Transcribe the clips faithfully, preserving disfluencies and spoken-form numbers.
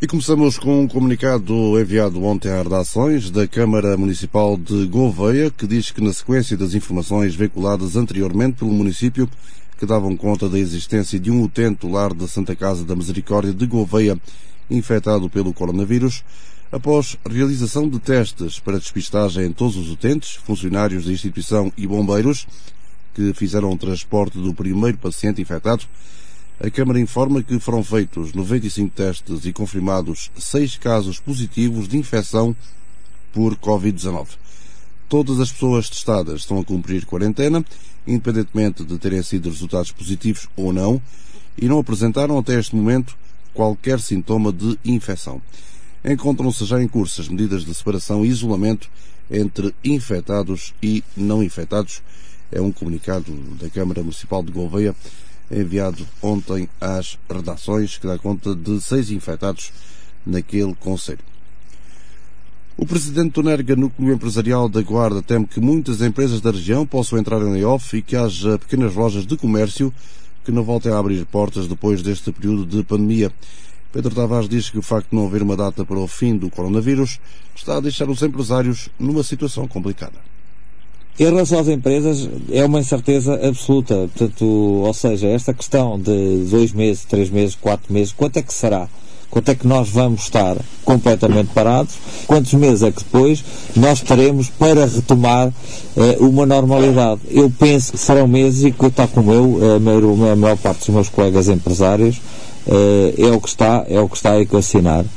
E começamos com um comunicado enviado ontem a redações da Câmara Municipal de Gouveia, que diz que, na sequência das informações veiculadas anteriormente pelo município, que davam conta da existência de um utente do lar da Santa Casa da Misericórdia de Gouveia infectado pelo coronavírus, após realização de testes para despistagem em todos os utentes, funcionários da instituição e bombeiros, que fizeram o transporte do primeiro paciente infectado, a Câmara informa que foram feitos noventa e cinco testes e confirmados seis casos positivos de infecção por covid dezenove. Todas as pessoas testadas estão a cumprir quarentena, independentemente de terem sido resultados positivos ou não, e não apresentaram até este momento qualquer sintoma de infecção. Encontram-se já em curso as medidas de separação e isolamento entre infectados e não infectados. É um comunicado da Câmara Municipal de Gouveia, enviado ontem às redações, que dá conta de seis infectados naquele concelho. O presidente do NERGA, Núcleo Empresarial da Guarda, teme que muitas empresas da região possam entrar em layoff e que haja pequenas lojas de comércio que não voltem a abrir portas depois deste período de pandemia. Pedro Tavares diz que o facto de não haver uma data para o fim do coronavírus está a deixar os empresários numa situação complicada. Em relação às empresas, é uma incerteza absoluta. Portanto, ou seja, esta questão de dois meses, três meses, quatro meses, quanto é que será? Quanto é que nós vamos estar completamente parados? Quantos meses é que depois nós teremos para retomar eh, uma normalidade? Eu penso que serão meses e que, tal como eu, a maior, a maior parte dos meus colegas empresários, eh, é o que está, é o que está a equacionar.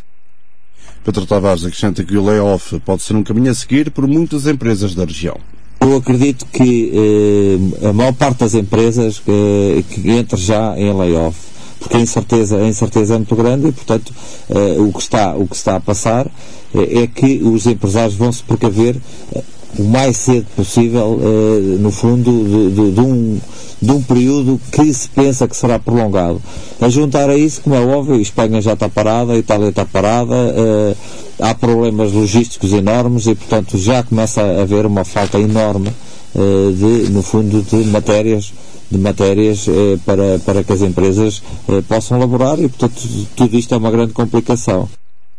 Pedro Tavares acrescenta que o layoff pode ser um caminho a seguir por muitas empresas da região. Eu acredito que eh, a maior parte das empresas eh, que entre já em layoff, porque a incerteza, a incerteza é muito grande e, portanto, eh, o, que está, o que está a passar eh, é que os empresários vão se precaver eh, o mais cedo possível, eh, no fundo, de, de, de, um, de um período que se pensa que será prolongado. A juntar a isso, como é óbvio, a Espanha já está parada, a Itália está parada, eh, há problemas logísticos enormes e, portanto, já começa a haver uma falta enorme, eh, de, no fundo, de matérias, de matérias eh, para, para que as empresas eh, possam elaborar e, portanto, tudo isto é uma grande complicação.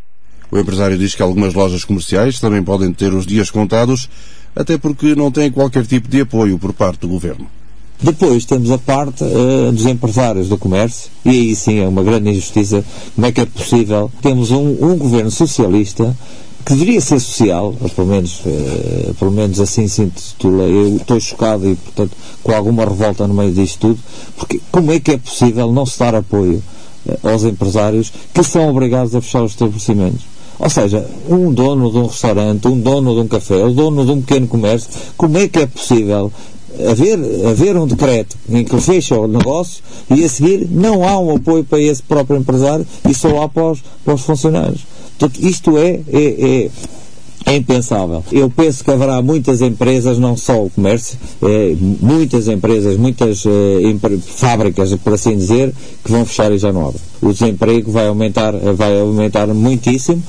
O empresário diz que algumas lojas comerciais também podem ter os dias contados, até porque não têm qualquer tipo de apoio por parte do governo. Depois temos a parte uh, dos empresários do comércio, e aí sim é uma grande injustiça. Como é que é possível? Temos um, um governo socialista que deveria ser social, ou pelo menos, uh, pelo menos assim se intitula. Eu estou chocado e, portanto, com alguma revolta no meio disto tudo, porque como é que é possível não se dar apoio uh, aos empresários que são obrigados a fechar os estabelecimentos? Ou seja, um dono de um restaurante, um dono de um café, o dono de um pequeno comércio, como é que é possível haver, haver um decreto em que fecha o negócio e a seguir não há um apoio para esse próprio empresário e só há para os, para os funcionários? Portanto, isto é, é, é, é impensável. Eu penso que haverá muitas empresas, não só o comércio, é, muitas empresas, muitas é, empre- fábricas, por assim dizer, que vão fechar e já não abrem. O desemprego vai aumentar, vai aumentar muitíssimo.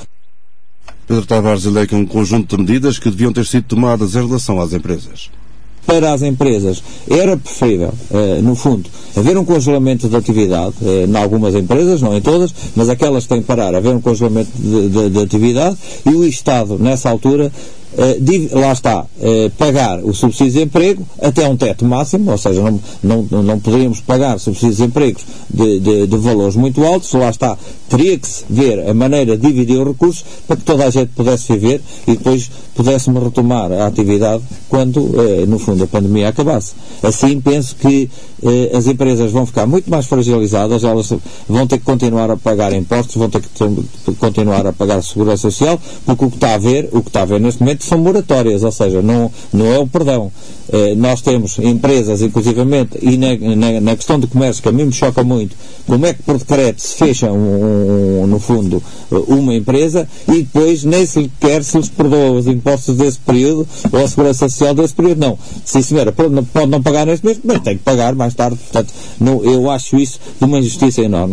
Pedro Tavares eleca um conjunto de medidas que deviam ter sido tomadas em relação às empresas. Para as empresas era preferível, eh, no fundo, haver um congelamento de atividade, eh, em algumas empresas, não em todas, mas aquelas que têm que parar, haver um congelamento de, de, de atividade e o Estado, nessa altura, eh, div, lá está, eh, pagar o subsídio de desemprego até um teto máximo, ou seja, não, não, não poderíamos pagar subsídios de desemprego de, de, de valores muito altos, lá está, teria que se ver a maneira de dividir os recursos para que toda a gente pudesse viver e depois pudéssemos retomar a atividade quando, eh, no fundo, a pandemia acabasse. Assim, penso que eh, as empresas vão ficar muito mais fragilizadas, elas vão ter que continuar a pagar impostos, vão ter que ter, continuar a pagar segurança social, porque o que está a ver, o que está a ver neste momento são moratórias, ou seja, não, não é o perdão. Eh, nós temos empresas, inclusivamente, e na, na, na questão do comércio, que a mim me choca muito, como é que por decreto se fecha, um, um, no fundo, uma empresa e depois nem se lhe quer se lhes perdoa os impostos desse período ou a segurança social desse período. Não. Sim, senhora, pode não, pode não pagar neste mês, mas tem que pagar mais tarde. Portanto, não, eu acho isso de uma injustiça enorme.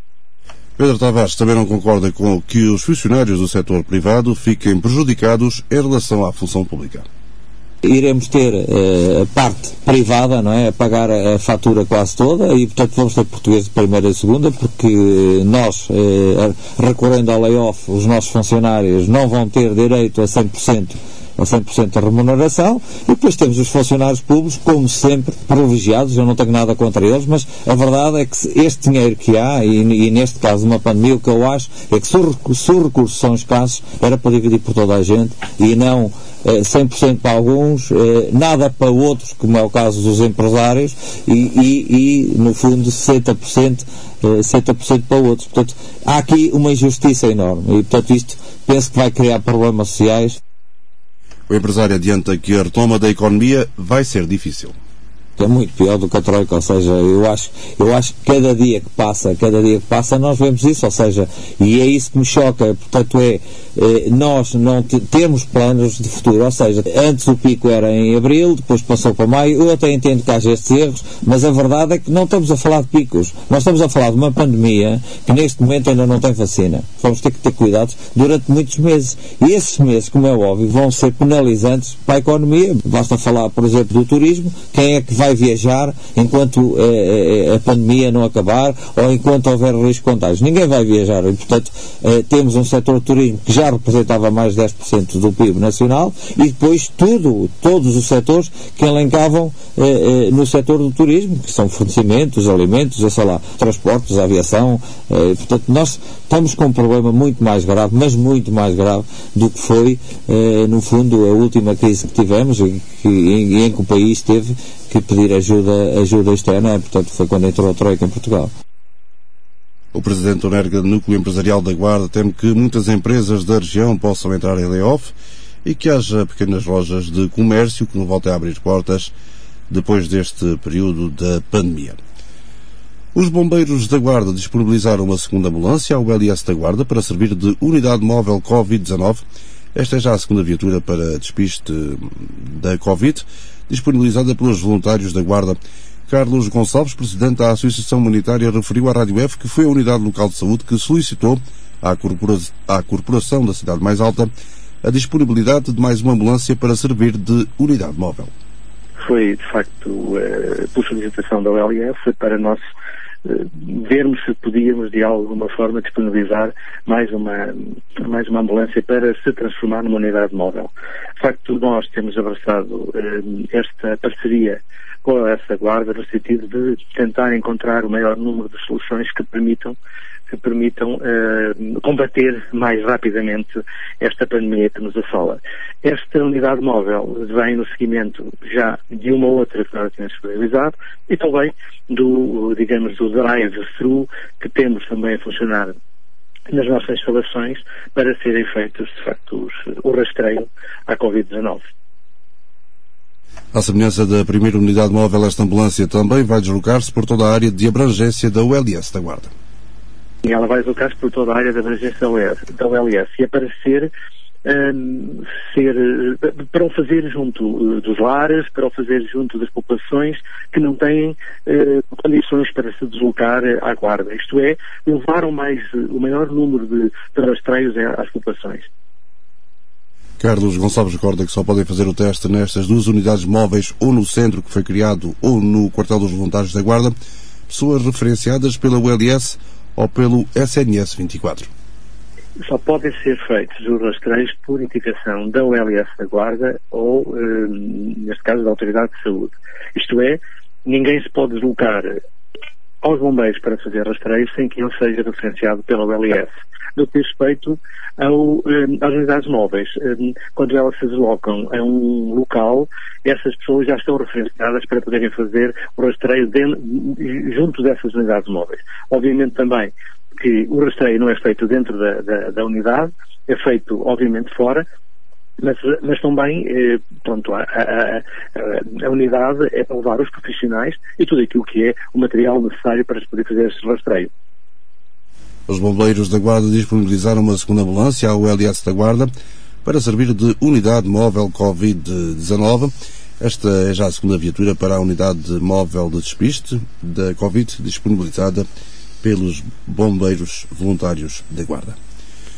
Pedro Tavares também não concorda com que os funcionários do setor privado fiquem prejudicados em relação à função pública. iremos ter uh, a parte privada, não é, a pagar a, a fatura quase toda, e portanto vamos ter português de primeira e segunda, porque nós, uh, recorrendo ao layoff, os nossos funcionários não vão ter direito a cem por cento a cem por cento da remuneração, e depois temos os funcionários públicos, como sempre, privilegiados. Eu não tenho nada contra eles, mas a verdade é que este dinheiro que há, e, e neste caso uma pandemia, o que eu acho é que se os recursos são escassos, era para dividir por toda a gente, e não eh, cem por cento para alguns, eh, nada para outros, como é o caso dos empresários, e, e, e no fundo sessenta por cento, eh, sessenta por cento para outros. Portanto, há aqui uma injustiça enorme, e portanto isto penso que vai criar problemas sociais. O empresário adianta que a retoma da economia vai ser difícil. É muito pior do que a Troika, ou seja, eu acho, eu acho que cada dia que passa, cada dia que passa, nós vemos isso, ou seja, e é isso que me choca, portanto é, é nós não te, temos planos de futuro, ou seja, antes o pico era em abril, depois passou para maio, eu até entendo que haja estes erros, mas a verdade é que não estamos a falar de picos, nós estamos a falar de uma pandemia que neste momento ainda não tem vacina. Vamos ter que ter cuidados durante muitos meses, e esses meses, como é óbvio, vão ser penalizantes para a economia. Basta falar, por exemplo, do turismo. Quem é que vai viajar enquanto eh, a pandemia não acabar, ou enquanto houver risco de contágio? Ninguém vai viajar, e portanto eh, temos um setor de turismo que já representava mais de dez por cento do P I B nacional, e depois tudo, todos os setores que elencavam eh, eh, no setor do turismo, que são fornecimentos, alimentos, eu sei lá, transportes, aviação, eh, portanto nós estamos com um problema muito mais grave, mas muito mais grave do que foi eh, no fundo a última crise que tivemos, e que, em, em que o país teve que pedir ajuda, ajuda externa, portanto foi quando entrou a Troika em Portugal. O presidente do NERGA, Núcleo Empresarial da Guarda, teme que muitas empresas da região possam entrar em layoff e que haja pequenas lojas de comércio que não voltem a abrir portas depois deste período da pandemia. Os bombeiros da Guarda disponibilizaram uma segunda ambulância ao L S da Guarda para servir de unidade móvel covid dezenove. Esta é já a segunda viatura para despiste da Covid, disponibilizada pelos voluntários da Guarda. Carlos Gonçalves, presidente da Associação Humanitária, referiu à Rádio F que foi a unidade local de saúde que solicitou à, corpora à Corporação da Cidade Mais Alta a disponibilidade de mais uma ambulância para servir de unidade móvel. Foi, de facto, por solicitação da O L F para nós vermos se podíamos de alguma forma disponibilizar mais uma, mais uma ambulância para se transformar numa unidade móvel. De facto, nós temos abraçado eh, esta parceria com essa Guarda no sentido de tentar encontrar o maior número de soluções que permitam que permitam eh, combater mais rapidamente esta pandemia que nos assola. Esta unidade móvel vem no seguimento já de uma outra que nós tínhamos disponibilizado e também do, digamos, do drive-thru que temos também a funcionar nas nossas instalações para serem feitos, de facto, os, o rastreio à covid dezenove. À semelhança da primeira unidade móvel, esta ambulância também vai deslocar-se por toda a área de abrangência da U L S da Guarda. E ela vai deslocar-se por toda a área de abrangência da U L S e é para ser, um, ser para o fazer junto dos lares, para o fazer junto das populações que não têm uh, condições para se deslocar à Guarda. Isto é, levar o, mais, o maior número de, de rastreios às populações. Carlos Gonçalves recorda que só podem fazer o teste nestas duas unidades móveis, ou no centro que foi criado, ou no quartel dos voluntários da Guarda, pessoas referenciadas pela U L S ou pelo S N S vinte e quatro. Só podem ser feitos os rastreios por indicação da U L S da Guarda ou, eh, neste caso, da Autoridade de Saúde. Isto é, ninguém se pode deslocar aos bombeiros para fazer rastreios sem que ele seja referenciado pela U L S. No que diz respeito ao, às unidades móveis, quando elas se deslocam a um local, essas pessoas já estão referenciadas para poderem fazer o rastreio de, junto dessas unidades móveis. Obviamente também que o rastreio não é feito dentro da, da, da unidade, é feito obviamente fora, mas, mas também eh, pronto, a, a, a, a unidade é para levar os profissionais e tudo aquilo que é o material necessário para se poder fazer esse rastreio. Os bombeiros da Guarda disponibilizaram uma segunda ambulância à U L S da Guarda para servir de unidade móvel covid dezenove. Esta é já a segunda viatura para a unidade móvel de despiste da Covid disponibilizada pelos bombeiros voluntários da Guarda.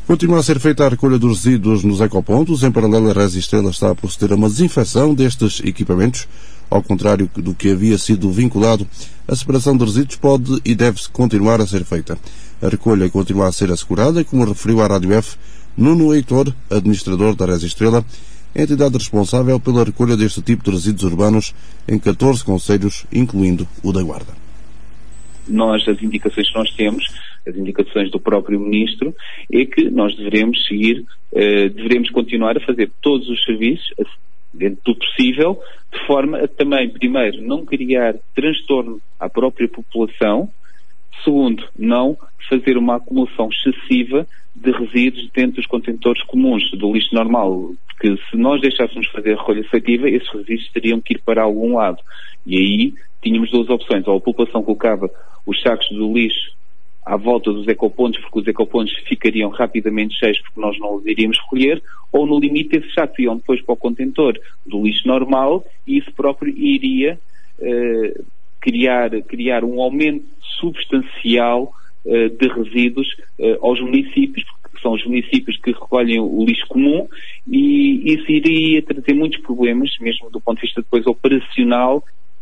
Continua a ser feita a recolha dos resíduos nos ecopontos. Em paralelo, a Resi Estrela está a proceder a uma desinfecção destes equipamentos. Ao contrário do que havia sido vinculado, a separação de resíduos pode e deve continuar a ser feita. A recolha continua a ser assegurada, como referiu à Rádio F Nuno Heitor, administrador da Resi Estrela, entidade responsável pela recolha deste tipo de resíduos urbanos em catorze concelhos, incluindo o da Guarda. Nós, as indicações que nós temos, as indicações do próprio Ministro, é que nós devemos seguir, eh, devemos continuar a fazer todos os serviços, dentro do possível, de forma a também, primeiro, não criar transtorno à própria população, segundo, não fazer uma acumulação excessiva de resíduos dentro dos contentores comuns, do lixo normal, porque se nós deixássemos fazer a recolha seletiva, esses resíduos teriam que ir para algum lado. E aí tínhamos duas opções: ou a população colocava os sacos do lixo à volta dos ecopontos, porque os ecopontos ficariam rapidamente cheios porque nós não os iríamos recolher, ou no limite esses sacos iam depois para o contentor do lixo normal e isso próprio iria eh, criar, criar um aumento substancial eh, de resíduos eh, aos municípios, porque são os municípios que recolhem o lixo comum, e isso iria trazer muitos problemas, mesmo do ponto de vista depois operacional.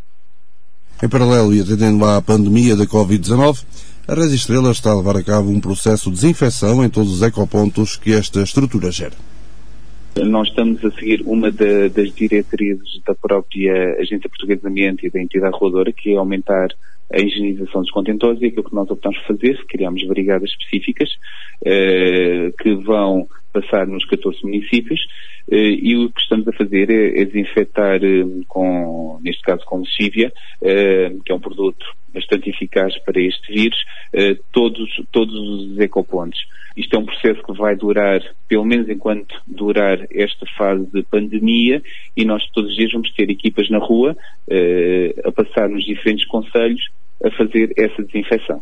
Em paralelo e atendendo à pandemia da covid dezanove, a Resi Estrela está a levar a cabo um processo de desinfecção em todos os ecopontos que esta estrutura gera. Nós estamos a seguir uma da, das diretrizes da própria Agência Portuguesa do Ambiente e da entidade reguladora, que é aumentar a higienização dos contentores, e aquilo que nós optamos por fazer, criámos brigadas específicas eh, que vão passar nos catorze municípios, eh, e o que estamos a fazer é, é desinfetar eh, com, neste caso com lexívia, eh, que é um produto bastante eficaz para este vírus, eh, todos, todos os ecopontos. Isto é um processo que vai durar, pelo menos enquanto durar esta fase de pandemia, e nós todos os dias vamos ter equipas na rua eh, a passar nos diferentes concelhos a fazer essa desinfecção.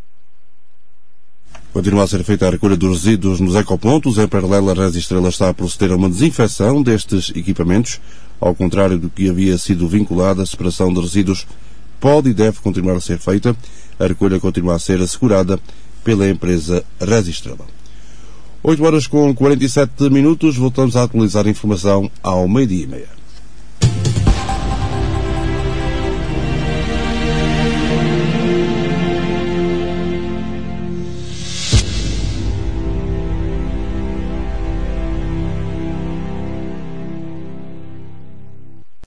Continua a ser feita a recolha dos resíduos nos ecopontos. Em paralelo, a Resi Estrela está a proceder a uma desinfecção destes equipamentos. Ao contrário do que havia sido vinculado, a separação de resíduos pode e deve continuar a ser feita. A recolha continua a ser assegurada pela empresa Resi Estrela. oito horas com quarenta e sete minutos. Voltamos a atualizar a informação ao meio-dia e meia.